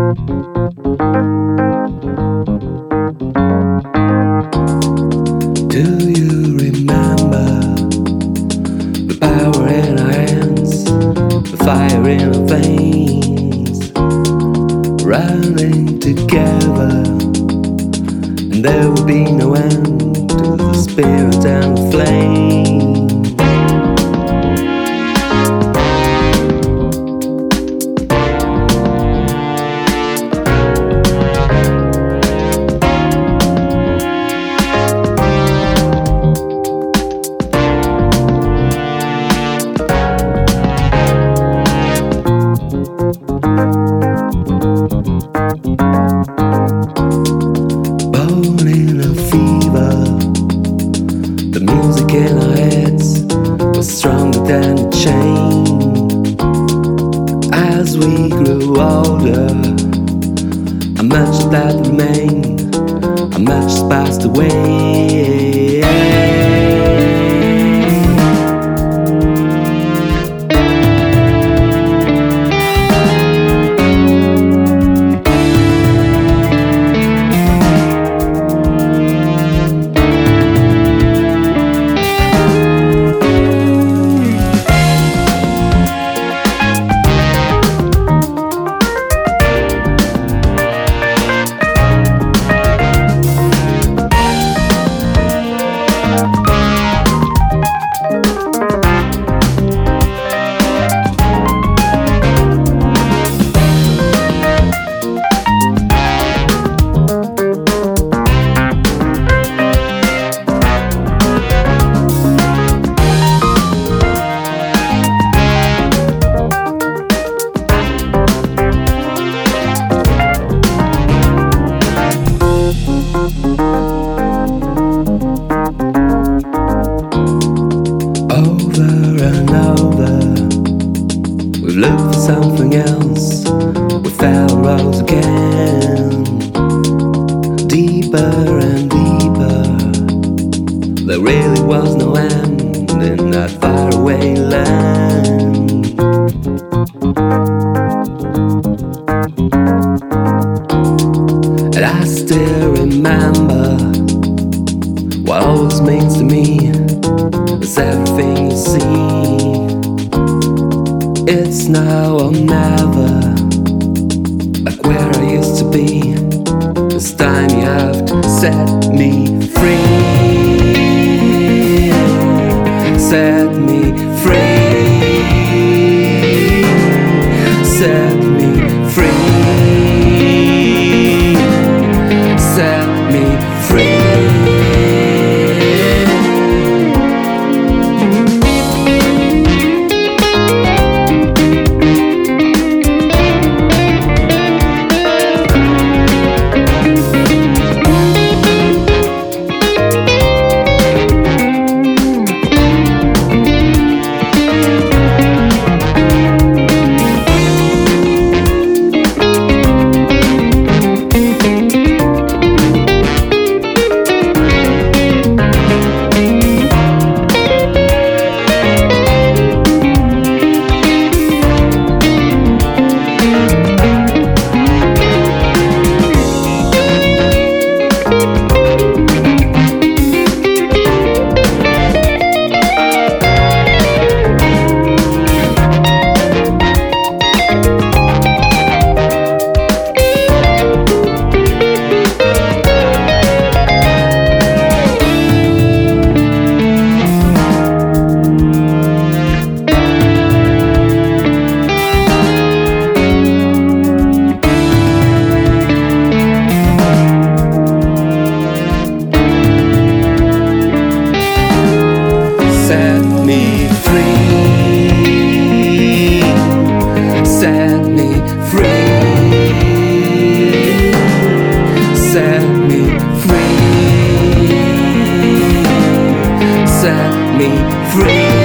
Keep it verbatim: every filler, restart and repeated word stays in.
Do you remember the power in our hands, the fire in our veins, running together, and there will be no end to the spirit and the flame. Born in a fever, the music in our heads was stronger than a chain. As we grew older, how much of that remained, how much has passed away. Over and over, we've looked for something else, we fell rose again. Deeper and deeper, there really was no end in that faraway land. And I still remember what all this means to me. It's everything you see. It's now or never, like where I used to be. This time you have to set me free. Set me free. Set me free. Set me free. Set me free. Set me free. Set me free. Set me free.